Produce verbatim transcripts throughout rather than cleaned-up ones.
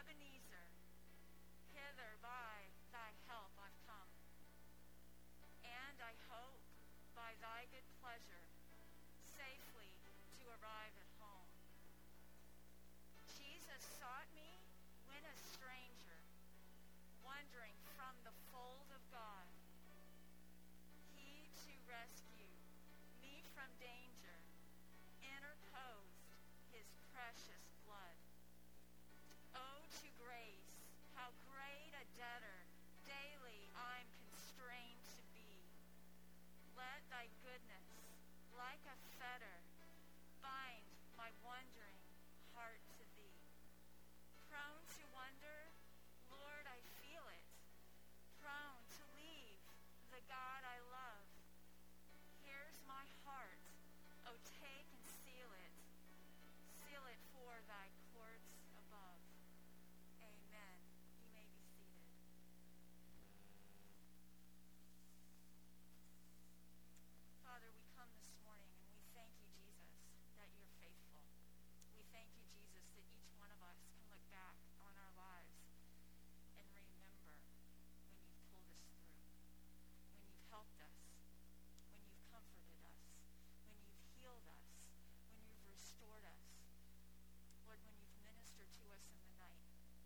Ebenezer, hither by thy help I've come, and I hope by thy good pleasure safely to arrive at home. Jesus sought me when a stranger, wandering from the fold of God. He to rescue me from danger interposed his precious blood. Oh, to grace, how great a debtor daily I'm constrained to be. Let thy goodness, like a fetter, bind my wondering heart to thee. Prone to wonder, Lord, I feel it. Prone to leave the God I love. Here's my heart, oh, take and seal it. Seal it for thy courts above. Amen. You may be seated. Father, we come this morning and we thank you, Jesus, that you're faithful. We thank you, Jesus, that each one of us can look back on our lives and remember when you've pulled us through, when you've helped us, when you've comforted us, when you've healed us, when you've restored us. Lord, when you've ministered to us in the night.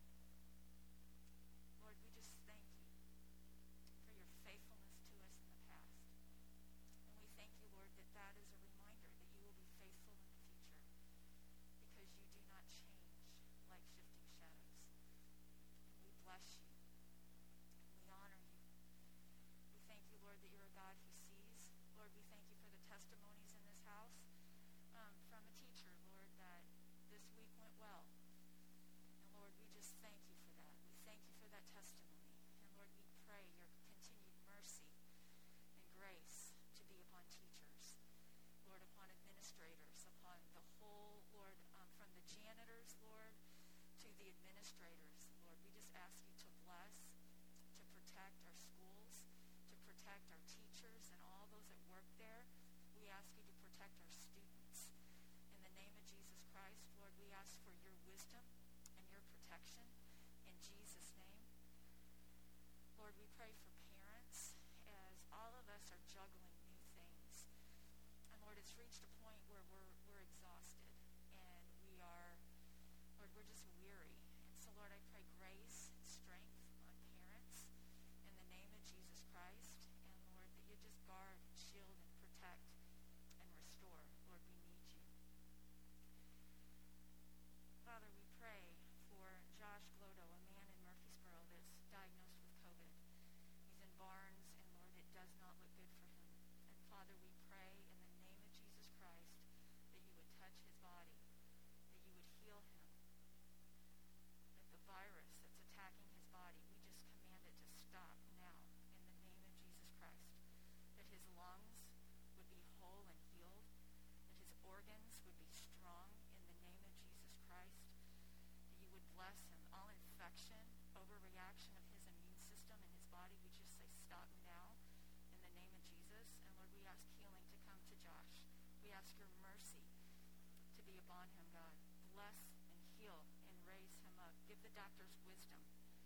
Lord, we just thank you for your faithfulness to us in the past. And we thank you, Lord, that that is a reminder that you will be faithful in the future because you do not change like shifting shadows. And we bless you. And we honor you. We thank you, Lord, that you're a God who sees. Lord, we thank you for the testimonies in this house um, from a teacher, Lord, that this week went well. And Lord, we just thank you for that. We thank you for that testimony. And Lord, we pray your continued mercy and grace to be upon teachers, Lord, upon administrators, upon the whole, Lord, um, from the janitors, Lord, to the administrators, Lord. We just ask you to bless, to protect our schools, to protect our teachers and all those that work there. We ask you to protect our students. In the name of Jesus Christ, Lord, we ask for your wisdom and your protection in Jesus' name. Lord, we pray for parents as all of us are juggling new things. And Lord, it's reached a point where we're we're exhausted and we are, Lord, we're just weary. And so, Lord, I pray grace and strength on parents in the name of Jesus Christ. And Lord, that you just guard, shield, and protect and restore. Lord, we need you. Father, we pray for Josh Glodo, a man in Murfreesboro that's diagnosed with COVID. He's in Barnes, and Lord, it does not look good for him. And Father, we pray in the name of Jesus Christ that you would touch his body, that you would heal him, that the virus that's attacking his body, we just command it to stop now in the name of Jesus Christ, that his lungs would be whole and healed, that his organs would be strong in the name of Jesus Christ, that you would bless him. All infection, overreaction of his immune system in his body, we just say stop now in the name of Jesus. And Lord, we ask healing to come to Josh. We ask your mercy to be upon him, God. Bless and heal and raise him up. Give the doctors wisdom.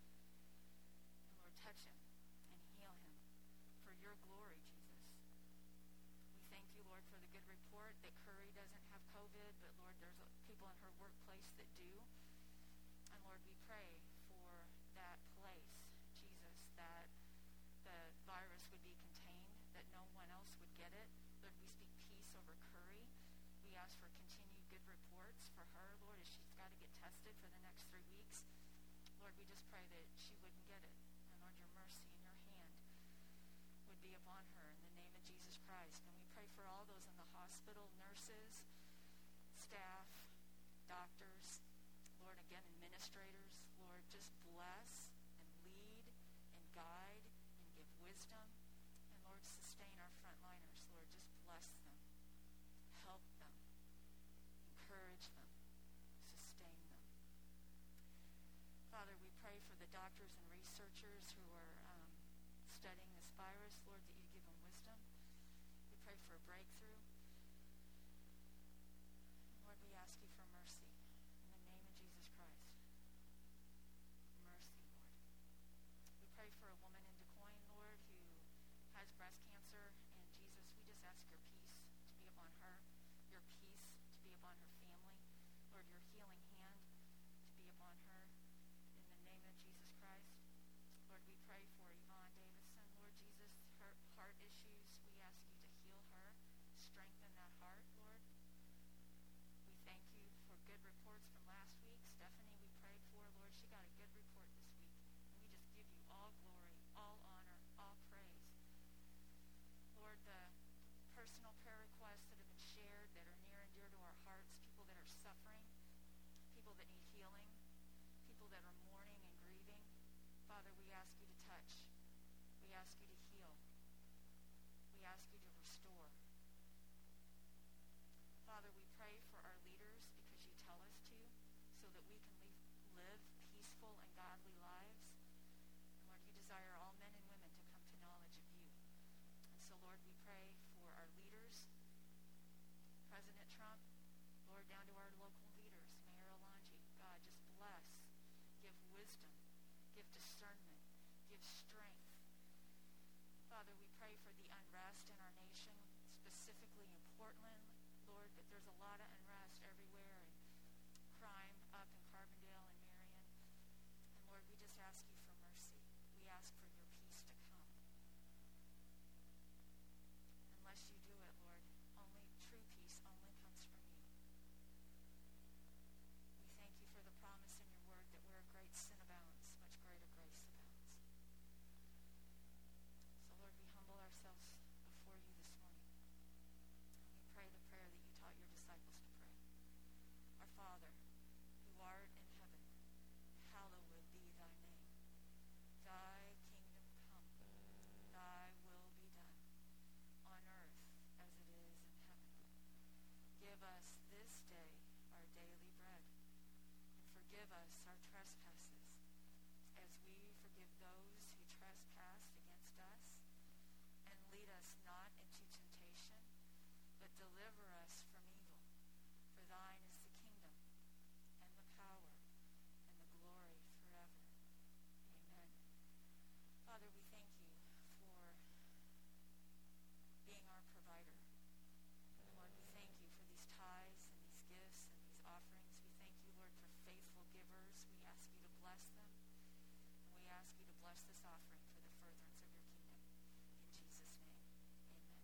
And Lord, touch him and heal him for your glory, Jesus. We thank you, Lord, for the good report that Curry doesn't have COVID, but Lord, there's people in her workplace that do. And Lord, we pray for that place, Jesus, that the virus would be contained, that no one else would get it. Lord, we speak peace over Curry. We ask for continued good reports for her, Lord, as she's got to get tested for the next three weeks. Lord, we just pray that she wouldn't get it. And Lord, your mercy and your hand would be upon her in the name of Jesus Christ. And we pray for all those in the hospital, nurses, staff, doctors, Lord, again, administrators. Lord, just bless and lead and guide and give wisdom. And Lord, sustain our frontliners. Lord, just bless them. Help them. Encourage them. Sustain them. Father, we pray for the doctors and researchers who are um, studying this virus. Lord, that you give them wisdom. We pray for a breakthrough. Lord, we ask you for mercy in the name of Jesus Christ. ask you to touch. We ask you to heal. We ask you to restore. Father, we pray for our leaders because you tell us to, so that we can live, live peaceful and godly lives. And Lord, you desire all men and women to come to knowledge of you. And so, Lord, we pray for our leaders, President Trump, Lord, down to our local leaders, Mayor Alonji. God, just bless, give wisdom, give discernment, give strength. Father, we pray for the unrest in our nation, specifically in Portland, Lord, that there's a lot of unrest everywhere, and crime up in Carbondale and Marion. And Lord, we just ask you for mercy. We ask for your peace to come. Unless you do it, Lord, only true peace only comes from you. We thank you for the promise in your word that where great sin abounds, much greater grace abounds. So, Lord, we humble ourselves before you this morning. And we pray the prayer that you taught your disciples to pray. Our Father, who art in heaven, hallowed be thy name. Thy kingdom come, thy will be done, on earth as it is in heaven. Give us this day our daily bread, and forgive us our trespasses, as we forgive those who trespass against us. And lead us not into temptation, but deliver us from evil. For thine is the kingdom, and the power, and the glory forever. Amen. Father, we thank you for being our provider. And Lord, we thank you for these tithes and these gifts and these offerings. We thank you, Lord, for faithful givers. We ask you to bless them. And we ask you to bless this offering for the furtherance of your kingdom. In Jesus' name, amen.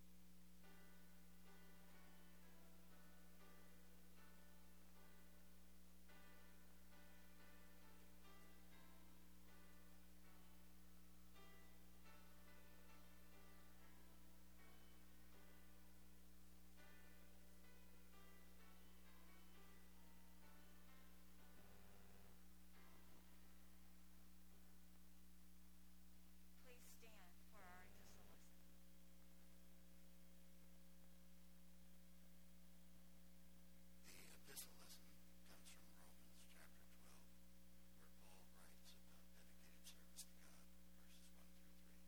Please stand for our epistle lesson. The epistle lesson comes from Romans chapter twelve, where Paul writes about dedicated service to God, verses one through three.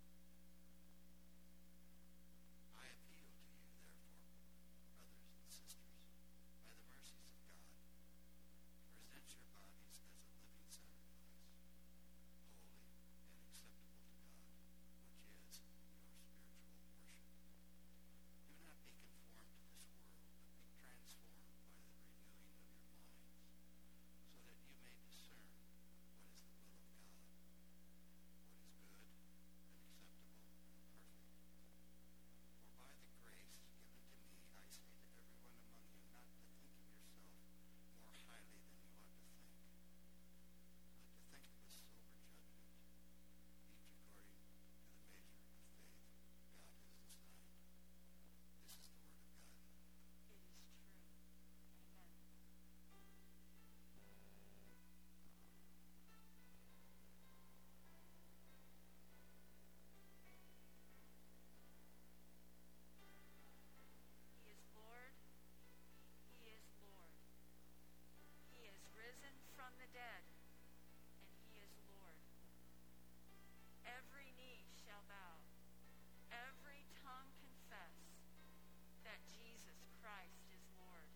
I appeal to you, therefore, brothers and sisters, by the mercies of God, present your bodies as a living sacrifice, holy and acceptable to God, which is your spiritual worship. Do not be conformed to this world, but be transformed by the renewing of your minds, so that you may discern what is the will of God, what is good and acceptable and perfect. For by the grace given to me, I say to everyone among you not to think of yourself more highly than you ought to think, but to think with sober judgment, each according to the measure of faith God has assigned. This is the word of God. It is true. Amen. He is Lord. He is Lord. He is risen from the dead, and he is Lord. Every knee shall bow, every tongue confess that Jesus Christ is Lord.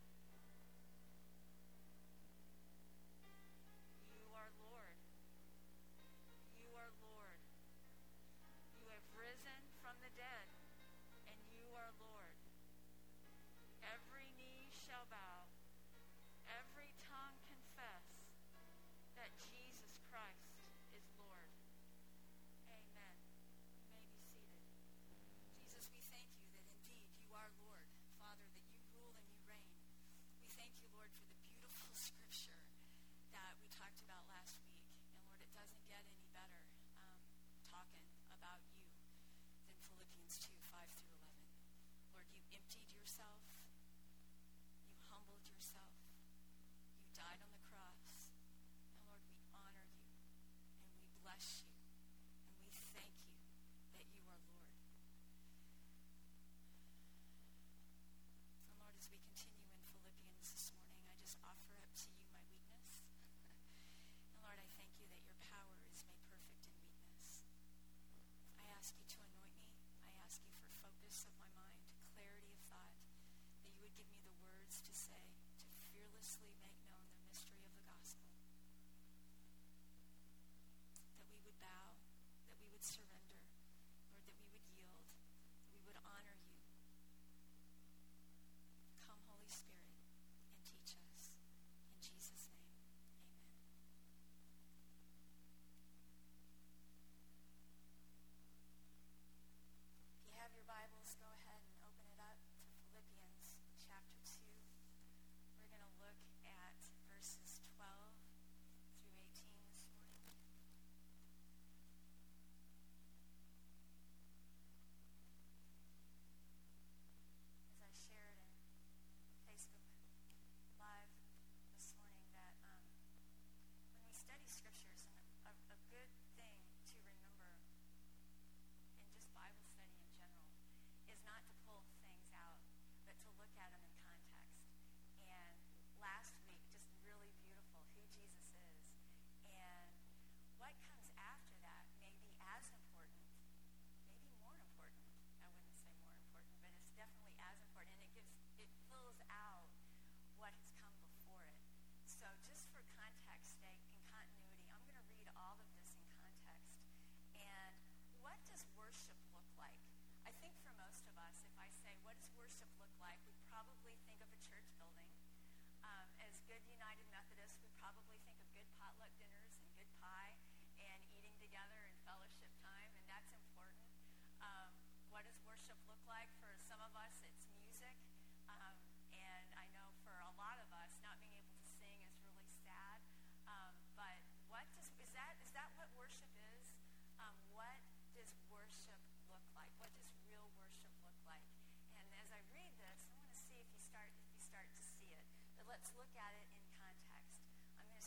You are Lord. You are Lord. You have risen from the dead, and you are Lord. Every knee shall bow, every tongue confess that Jesus Christ is Lord. Amen. You may be seated. Jesus, we thank you that indeed you are Lord, Father, that you rule and you reign. We thank you, Lord, for the beautiful scripture that we talked about last week. And Lord, it doesn't get any better um, talking about you than Philippians two, five through eleven. Lord, you emptied yourself. You humbled yourself. You died on the cross. And Lord, we honor you.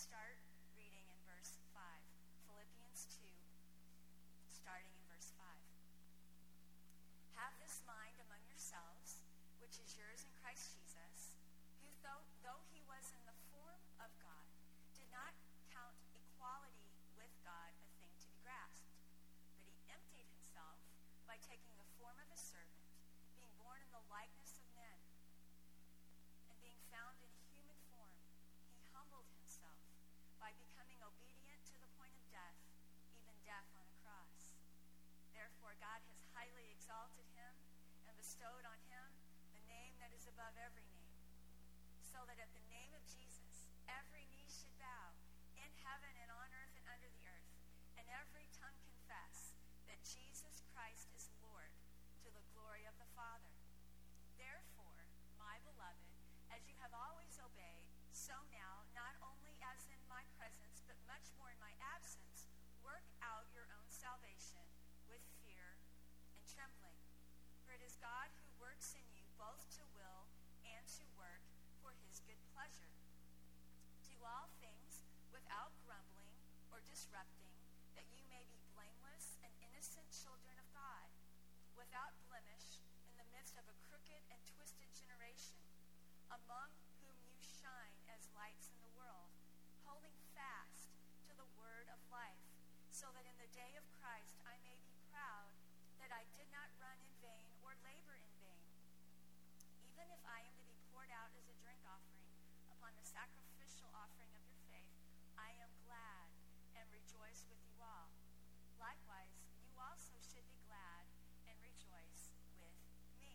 start reading in verse five. Philippians two, starting in verse five. Have this mind among yourselves, which is yours in Christ Jesus, who though, though he was in the form of God, did not count equality with God a thing to be grasped, but he emptied himself by taking the form of a servant, being born in the likeness of men, and being found in human form, he humbled himself by becoming obedient to the point of death, even death on a cross. Therefore God has highly exalted him and bestowed on him the name that is above every name, so that at the name of Jesus every knee should bow, in heaven and on earth and under the earth, and every tongue confess that Jesus Christ is Lord, to the glory of the Father. Therefore, my beloved, as you have always obeyed, so now, not only as in my presence, but much more in my absence, work out your own salvation with fear and trembling. For it is God who works in you both to will and to work for his good pleasure. Do all things without grumbling or disrupting, that you may be blameless and innocent children of God, without blemish in the midst of a crooked and twisted generation, among whom you shine as lights in the world, holding fast to the word of life, so that in the day of Christ I may be proud that I did not run in vain or labor in vain. Even if I am to be poured out as a drink offering upon the sacrificial offering of your faith, I am glad and rejoice with you all. Likewise, you also should be glad and rejoice with me.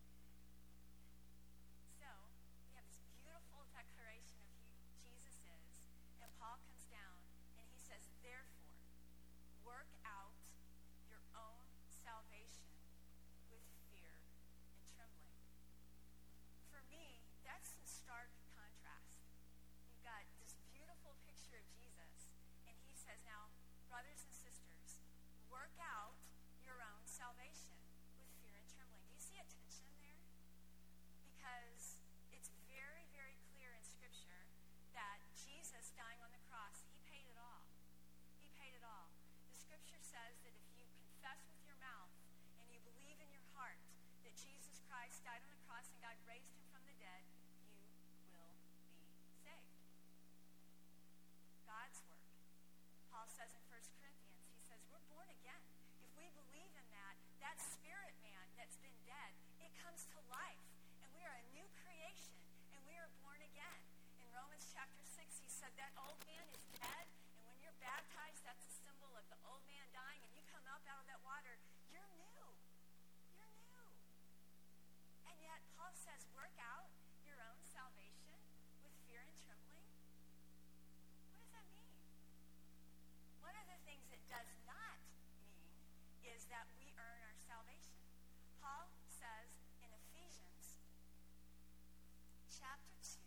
So, we have this beautiful declaration of who Jesus is, and Paul comes down and he says, therefore, work out your own salvation with fear and trembling. For me, that's in stark contrast. You've got this beautiful picture of Jesus, and he says, now, brothers and sisters, work out your own salvation with fear and trembling. Do you see a tension there? Because it's very, very clear in Scripture that Jesus dying on the cross, he paid it all. He paid it all. The Scripture says that if you confess with your mouth and you believe in your heart that Jesus Christ died on the cross and God raised him from the dead, you will be saved. God's work. Paul says in First Corinthians, he says, we're born again. If we believe in that, that spirit man that's been dead, it comes to life. And we are a new creation, and we are born again. In Romans chapter six, he said that old man is dead, and when you're baptized, that's a symbol of the old man dying, and you come up out of that water, you're new. You're new. And yet, Paul says, work out your own salvation with fear and trembling. What does that mean? One of the things it does not mean is that we earn our salvation. Paul says in Ephesians chapter two,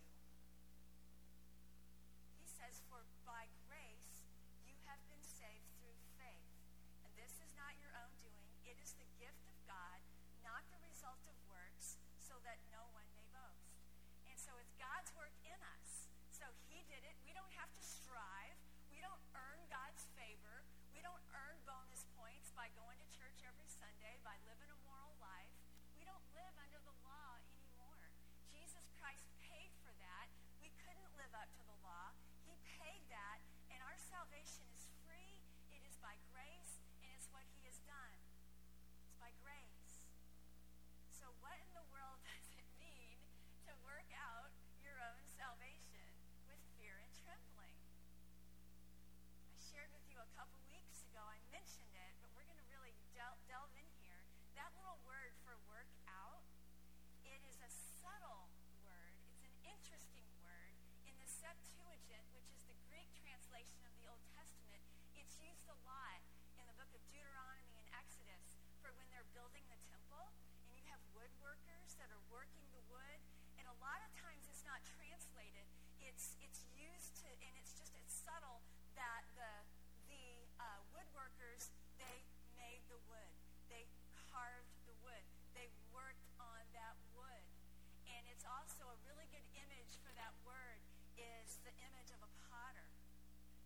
he says, for by grace you have been saved through faith. And this is not your own doing. It is the gift of God, not the result of works, so that no one may boast. And so it's God's work in us. So he did it. We don't have to strive. We don't earn God's favor. We don't earn bonus points by going to church every Sunday, by living a moral life. We don't live under the law anymore. Jesus Christ paid for that. We couldn't live up to the law. He paid that, and our salvation is free. It is by grace, and it's what he has done. It's by grace. So what in the world does it mean to work out your own salvation with fear and trembling? I shared with you a couple weeks ago, I mentioned it, but we're going to really del- delve in here. That little word for work out, it is a subtle word. It's an interesting word. In the Septuagint, which is the Greek translation of the Old Testament, it's used a lot in the book of Deuteronomy and Exodus for when they're building the temple, and you have woodworkers that are working the wood, and a lot of times it's not translated. It's it's used to, and it's just it's subtle that the the uh, woodworkers, they made the wood, they carved the wood, they worked on that wood, and it's also a really good image for that word is the image of a potter.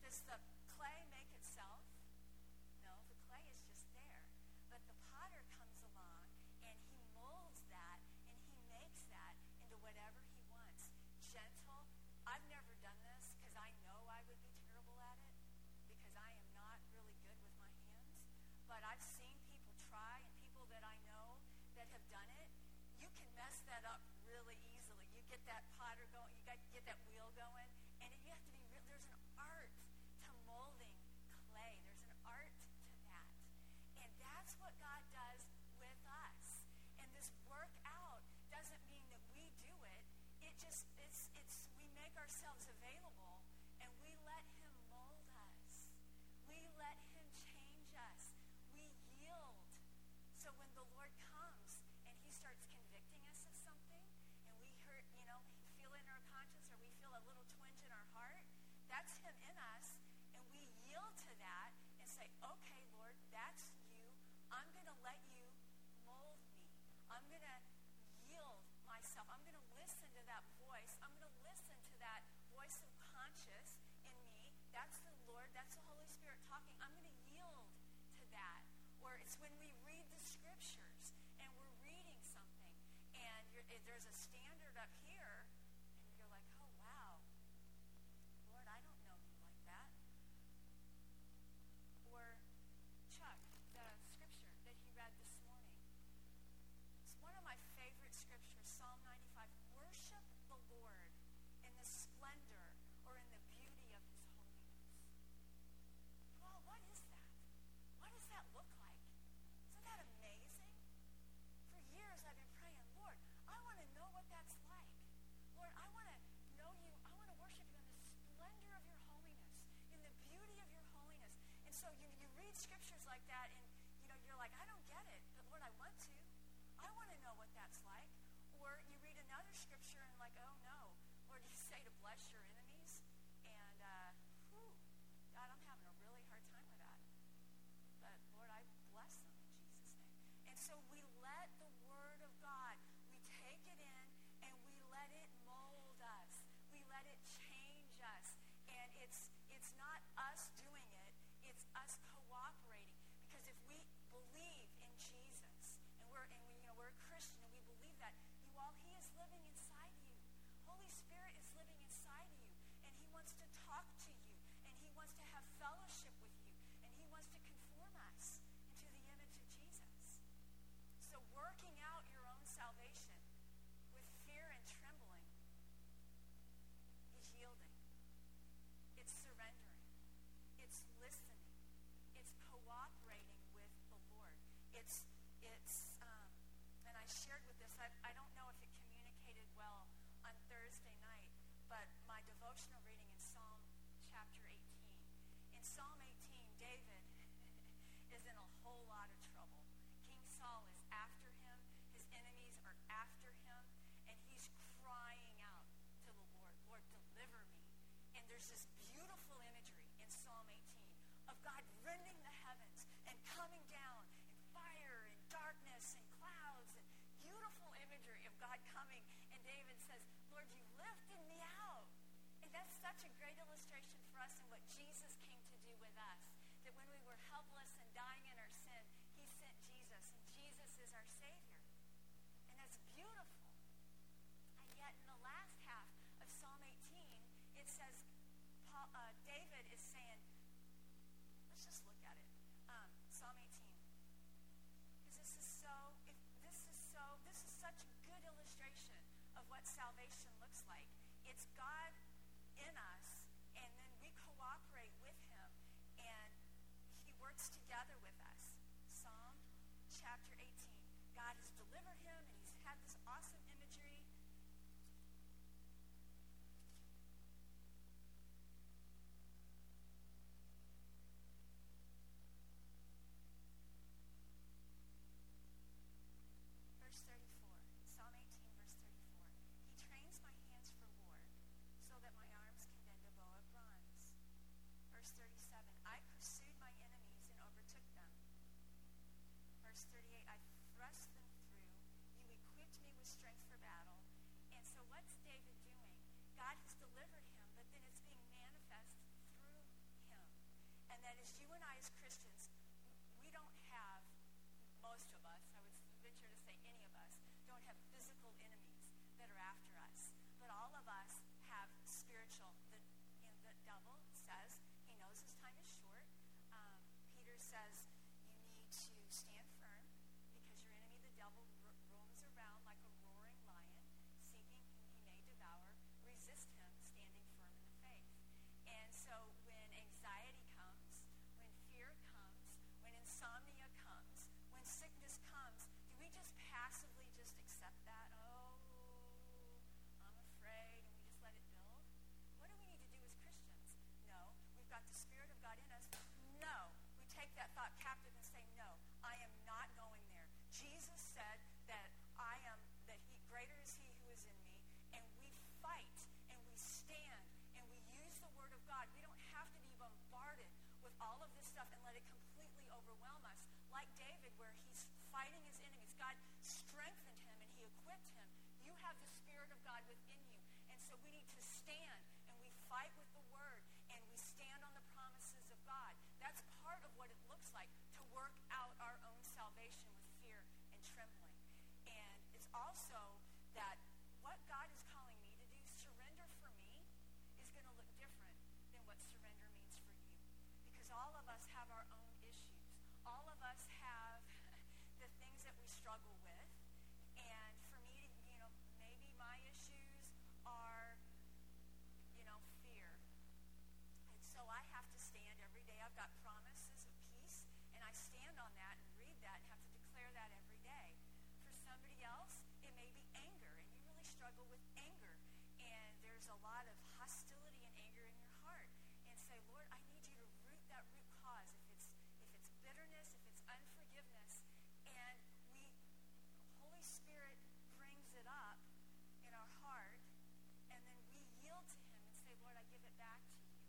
Does the clay make itself? No, the clay is just there. But the potter comes along and he molds that and he makes that into whatever he wants. Gentle. I've never done this because I know I would be terrible at it because I am not really good with my hands. But I've seen people try, and people that I know that have done it, you can mess that up really easily. You get that potter going, you got to get that wheel going, and you have to be real. There's an art to molding clay. There's an art to that. And that's what God does with us. And this work out doesn't mean that we do it. It just, it's, it's, we make ourselves available and we let him mold us. We let him change us. We yield. So when the Lord comes and he starts convicting us of something and we hurt, you know, feel it in our conscience or we feel a little twinge in our heart, that's him in us. And we yield to that and say, okay, Lord, that's you. I'm going to let you mold me. I'm going to yield myself. I'm going to listen to that voice. I'm going to listen to that voice of conscience in me. That's the Lord. That's the Holy Spirit talking. I'm going to yield to that. Or it's when we read the scriptures and we're reading something and you're, there's a standard up here and you're like, oh, wow. Lord, I don't know you like that. Or Chuck, the scripture that he read this morning. It's one of my favorite scriptures, Psalm ninety-five. Worship the Lord in the splendor or in the beauty of his holiness. Well, what is that? What does that look like? Isn't that amazing? For years I've been praying, Lord, I want to know what that's like. Lord, I want to know you. I want to worship you in the splendor of your holiness, in the beauty of your holiness. And so you, you read scriptures like that and you know, you're like, I don't get it, but Lord, I want to. I want to know what that's like. Or you read another scripture and like, oh no. Lord, you say to bless your enemies. And, uh, whew, God, I'm having a really hard time with that. But Lord, I bless them in Jesus' name. And so we let the word of God, we take it in and we let it mold us. We let it change us. And it's it's not us doing it, it's us cooperating. Because if we believe in Jesus and we're and we you know we're a Christian and we believe that, you all, he is living inside you. Holy Spirit is living inside you and he wants to talk to you and he wants to have fellowship with you and he wants to conform us into the image of Jesus. So working out your own salvation with fear and trembling is yielding. It's surrendering. It's listening. It's cooperating with the Lord. It's, it's, um, and I shared with this, I, I don't know if it communicated well on Thursday night, but my devotional reading in Psalm chapter eighteen. In Psalm eighteen, David is in a whole lot of trouble. King Saul is after him. His enemies are after him. And he's crying out to the Lord, Lord, deliver me. And there's this beautiful imagery in Psalm eighteen of God rending the heavens and coming down in fire and darkness and clouds and beautiful imagery of God coming. And David says, Lord, you lifted me out. And that's such a great illustration for us in what Jesus came to do with us. That when we were helpless and dying in our sin, he sent Jesus. And Jesus is our Savior. And that's beautiful. And yet in the last half of Psalm eighteen, it says, Paul, uh, David is saying, let's just look at it. Um, Psalm eighteen. Because this is so, if this is so, this is such a good illustration of what salvation looks like. It's God in us, and then we cooperate with him, and he works together with us. Psalm chapter eighteen. God has delivered him, and he's had this awesome imagery. Verse thirty-four, Psalm eighteen, verse thirty-four. He trains my hands for war, so that my arms can bend a bow of bronze. Verse thirty-seven, I pursued my enemies and overtook them. Verse thirty-eight, I thrust them through. You equipped me with strength because you and I as Christians, we don't have, most of us, I would venture to say any of us, don't have physical enemies that are after us. But all of us have spiritual. The, you know, the devil says he knows his time is short. Um, Peter says you need to stand firm because your enemy, the devil, ro- roams around like a roaring lion, seeking whom he may devour. Resist him, standing firm in the faith. And so when anxiety comes, when fear comes, when insomnia comes, when sickness comes, do we just passively just accept that? Oh, I'm afraid, and we just let it build? What do we need to do as Christians? No, we've got the Spirit of God in us. No, we take that thought captive and say, no, I am not going there. Jesus said that I am, that he, greater is he who is in me, and we fight, and we stand, and we use the Word of God. We don't have to be bombarded with all of this stuff and let it completely overwhelm us. Like David, where he's fighting his enemies. God strengthened him, and he equipped him. You have the Spirit of God within you. And so we need to stand, and we fight with the Word, and we stand on the promises of God. That's part of what it looks like to work out our own salvation with fear and trembling. And it's also that what God is calling me to do, surrender for me, is going to look different than what surrender means for you. Because all of us have our own issues. All of us have the things that we struggle with. And for me, you know, maybe my issues are, you know, fear. And so I have to stand every day. I've got promises of peace, and I stand on that and read that and have to declare that every day. For somebody else, it may be anger, and you really struggle with anger. And there's a lot of hostility and anger in your heart. And say, Lord, I need you to root that root cause. If it's if it's bitterness, if it's unforgiveness, and we, Holy Spirit brings it up in our heart, and then we yield to Him and say, Lord, I give it back to you.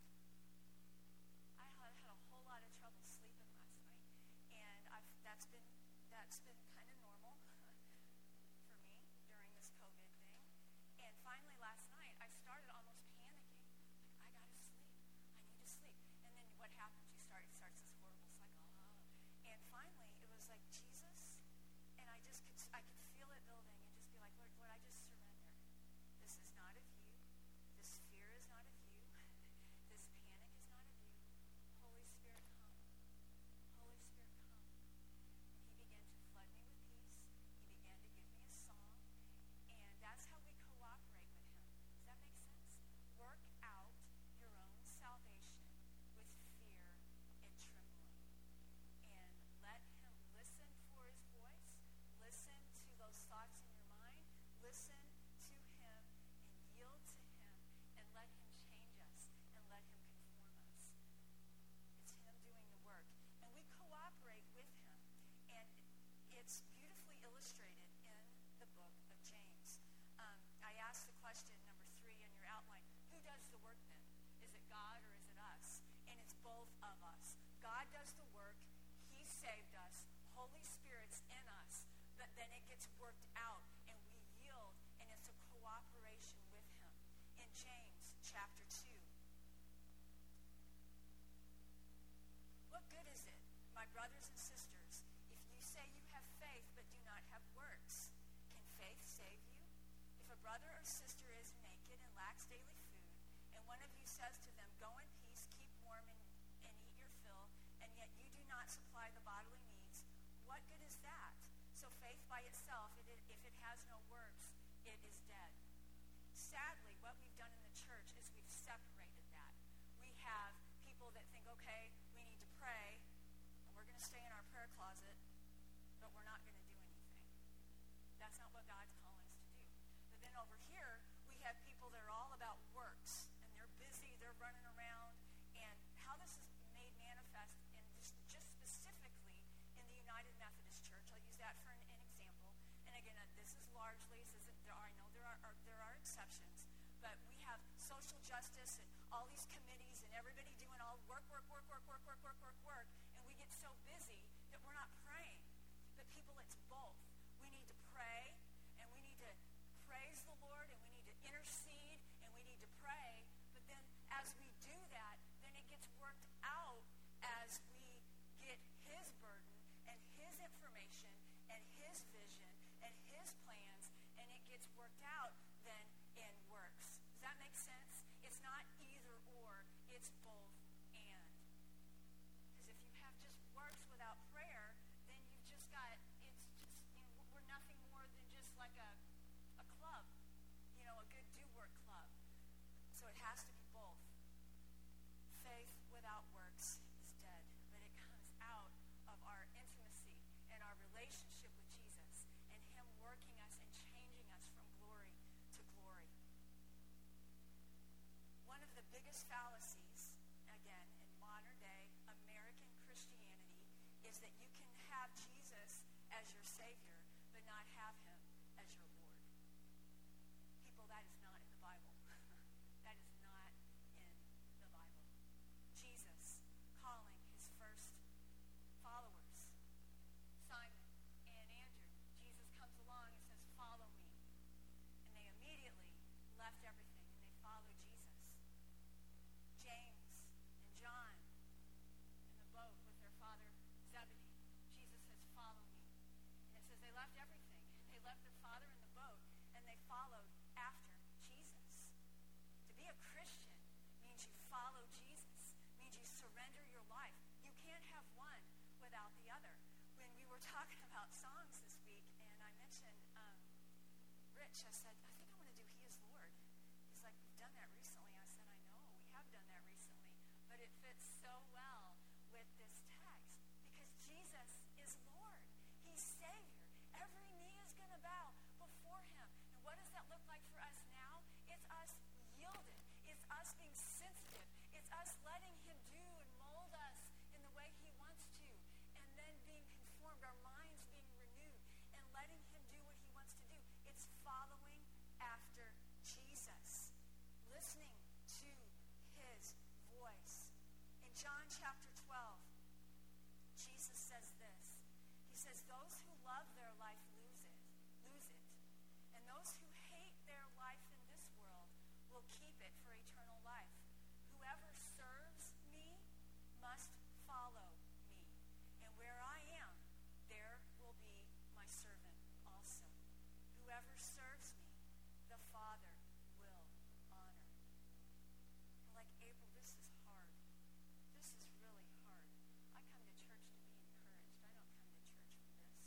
I had had a whole lot of trouble sleeping last night, and I've that's been that's been kind of normal for me during this COVID thing. And finally last night, I started almost panicking. Like, I gotta sleep. I need to sleep. And then what happens? You start, it starts this horrible cycle. Oh. And finally, it was like, Jesus, and I just could, I could feel it building and just be like, Lord, Lord, I just surrender. This is not of you. This fear is not of you. This panic is not of you. Holy Spirit, come. Holy Spirit, come. And He began to flood me with peace. He began to give me a song. And that's how we cooperate with Him. Does that make sense? Work out your own salvation with fear and trembling. And let Him listen for His voice. Listen to those thoughts in your mind. Listen to Him and yield to Him and let Him change us and let Him conform us. It's Him doing the work. And we cooperate with Him. And it's beautifully illustrated in the book of James. Um, I asked the question, number three in your outline, who does the work then? Is it God or is it us? And it's both of us. God does the work. He saved us. Holy Spirit's in us. But then it gets worked out, and we yield, and it's a cooperation with Him. In James chapter two. What good is it, my brothers and sisters, if you say you have faith but do not have works? Can faith save you? If a brother or sister is naked and lacks daily food, and one of you says to them, go in peace, keep warm, and, and eat your fill, and yet you do not supply the bodily needs, what good is that? So faith by itself, it, if it has no works, it is dead. Sadly, what we've done in the church is we've separated that. We have people that think, okay, we need to pray, and we're going to stay in our prayer closet, but we're not going to do anything. That's not what God's calling us to do. But then over here, we have people that are all about works, and they're busy, they're running around, and how this is made manifest in just, just specifically in the United Methodist Church. I'll use that for an, an example. And again, uh, this is largely, this isn't, there are, I know there are, are there are exceptions, but we have social justice and all these committees and everybody doing all work, work, work, work, work, work, work, work, work, and we get so busy that we're not praying. But people, it's both. We need to pray, and we need to praise the Lord, and we need to intercede, and we need to pray. But then as we do that, then it gets worked out as burden and his information and his vision and his plans, and it gets worked out then in works. Does that make sense? It's not either or, it's both and. Because if you have just works without prayer, then you've just got, it's just, you know, we're nothing more than just like a, a club, you know, a good do-work club. So it has to be both. Faith without works is dead, but it comes out of our intimacy and our relationship with Jesus and him working us and changing us from glory to glory. One of the biggest fallacies, again, in modern day American Christianity is that you can have Jesus as your Savior, but not have him as your Lord. People, that is not in the Bible. That is not in the Bible. Jesus calling his first followers, Simon and Andrew. Jesus comes along and says, "Follow me." And they immediately left everything and they followed Jesus. James and John in the boat with their father Zebedee. Jesus says, "Follow me." And it says they left everything. They left their father in the boat and they followed after Jesus. To be a Christian means you follow Jesus, means you surrender your life. You can't have one without the other. When we were talking about songs this week, and I mentioned um, Rich, I said, I think I want to do He is Lord. He's like, we've done that recently. I said, I know, we have done that recently. But it fits so well with this text because Jesus is Lord. He's Savior. Every knee is going to bow before him. And what does that look like for us now? It's us yielded. It's us being sensitive. It's us letting him do and mold us in the way he wants to. And then being conformed, our minds being renewed and letting him do what he wants to do. It's following after Jesus. Listening to his voice. In John chapter twelve, Jesus says this. He says, "Those who love their life lose it, lose it. And those who hate their life in this world will keep it for eternal life. Whoever serves me must follow me. And where I am, there will be my servant also. Whoever serves me, the Father will honor." And like, April, this is hard. This is really hard. I come to church to be encouraged. I don't come to church for this.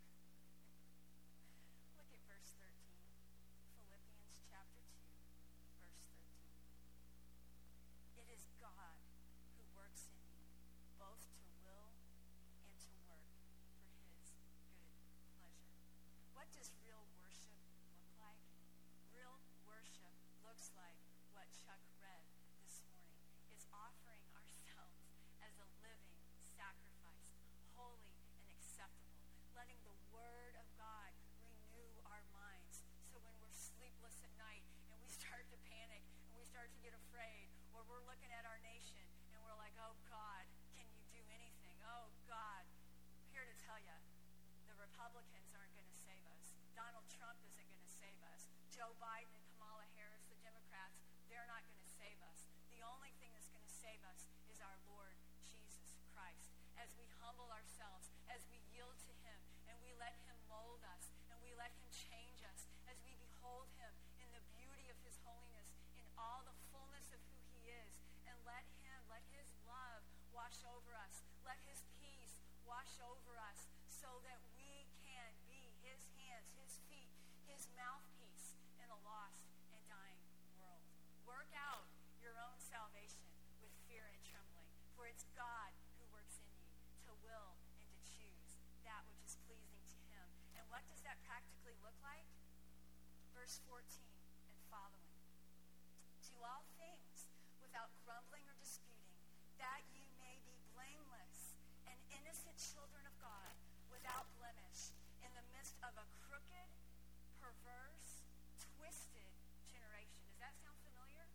Look at verse thirteen. Philippians chapter two, verse thirteen. "It is God who works in you, both to will and to work for his good pleasure." What does real worship look like? Real worship looks like what Chuck read this morning. It's offering ourselves as a living sacrifice, holy and acceptable, letting the Word of God renew our minds. So when we're sleepless at night and we start to panic and we start to get afraid, or we're looking at our nation and we're like, "Oh God, can you do anything? Oh God." Here to tell you, the Republicans aren't going to save us. Donald Trump isn't going to save us. Joe Biden and Kamala Harris, the Democrats, they're not going to save us. The only thing that's going to save us is our Lord Jesus Christ. As we humble ourselves, as we yield to him, and we let him mold us, and we let him change us, as we behold him in the beauty of his holiness, in all the fullness of who he is, and let him, let his love wash over us, let his peace wash over us, so that we can be his hands, his feet, his mouthpiece in a lost and dying world. Work out your own salvation with fear and trembling, for it's God who works in you to will and to choose that which is pleasing to him. And what does that practically look like? Verse fourteen and following. "Do all things without grumbling or disputing, that you may be blameless and innocent children of God, without blemish, in the midst of a crooked, perverse, twisted generation." Does that sound familiar?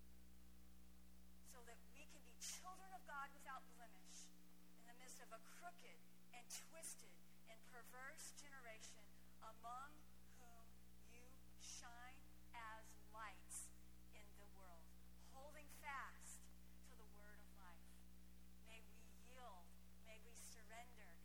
So that we can be children of God without blemish, in the midst of a crooked and twisted and perverse generation, among whom you shine as lights in the world, holding fast to the word of life. May we yield, may we surrender,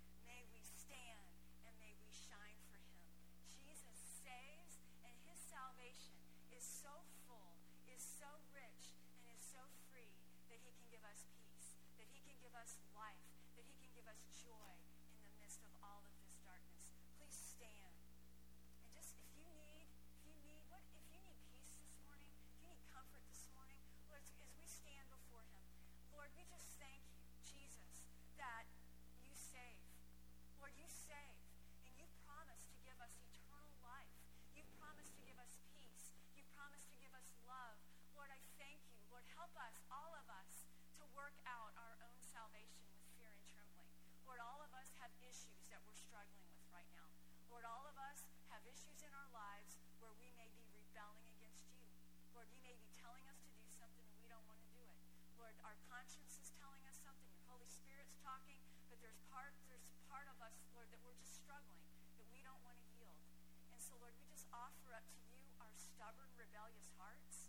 us joy in the midst of all of this darkness. Please stand. And just if you need, if you need, what if you need peace this morning, if you need comfort this morning, Lord, as we stand before him, Lord, we just thank you, Jesus, that you save. Lord, you save. And you promised to give us eternal life. You promised to give us peace. You promised to give us love. Lord, I thank you. Lord, help us, all of us, to work out our own salvation with fear and trembling. Lord, all of us have issues that we're struggling with right now. Lord, all of us have issues in our lives where we may be rebelling against you. Lord, you may be telling us to do something and we don't want to do it. Lord, our conscience is telling us something. Your Holy Spirit's talking, but there's part, there's part of us, Lord, that we're just struggling, that we don't want to yield. And so, Lord, we just offer up to you our stubborn, rebellious hearts.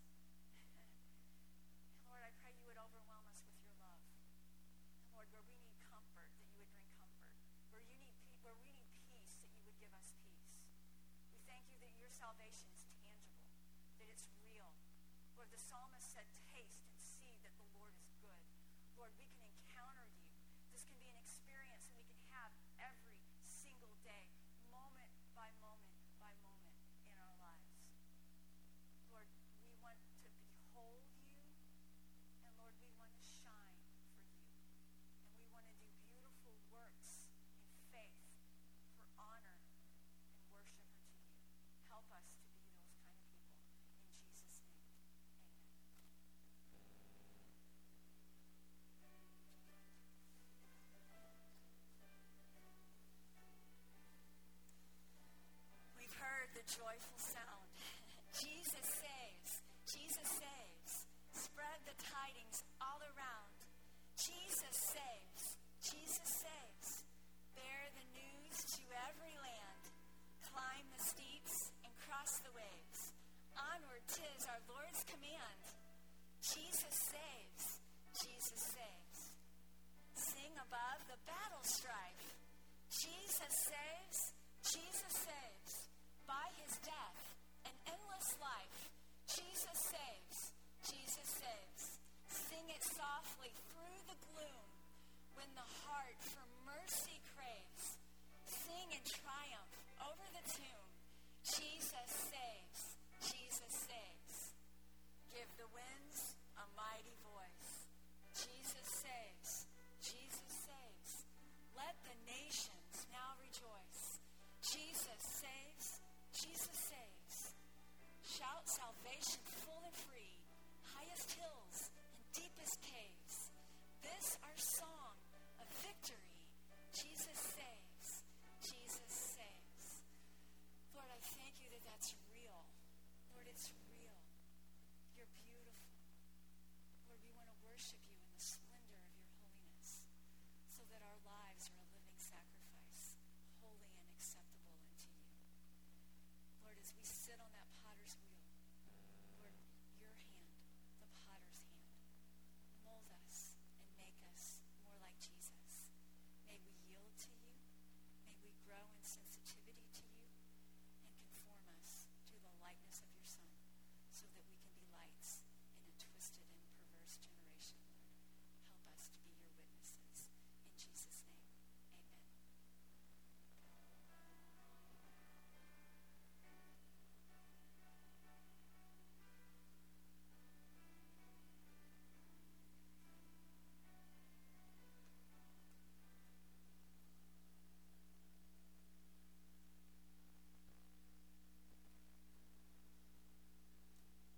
Lord, I pray you would overwhelm us with your love. Lord, where we need comfort, that you would bring comfort. Where you need pe- where we need peace, that you would give us peace. We thank you that your salvation is tangible, that it's real. Lord, the psalmist said, taste and see that the Lord is good. Lord, we can encounter you. This can be an experience that we can have every single day, moment by moment by moment in our lives. Lord, we want to behold you, and Lord, we want to shine for you. And we want to do beautiful works in faith for honor and worship unto you. Help us to be those kind of people. In Jesus' name, amen. We've heard the joyful sound. Jesus saves. Jesus saves. Spread the tidings all around. Jesus saves. Jesus saves. Bear the news to every land. Climb the steeps and cross the waves. Onward 'tis our Lord's command. Jesus saves. Jesus saves. Sing above the battle strife. Jesus saves. Jesus saves. By his death, an endless life. Jesus saves. Jesus saves. Sing it softly through the gloom when the heart for mercy craves. Sing in triumph over the tomb. Jesus saves. Jesus saves. Give the winds a mighty voice. Jesus saves. Jesus saves. Let the nations now rejoice. Jesus saves. Jesus saves. Shout salvation full and free, highest hills and deepest caves. This our song of victory. Jesus saves.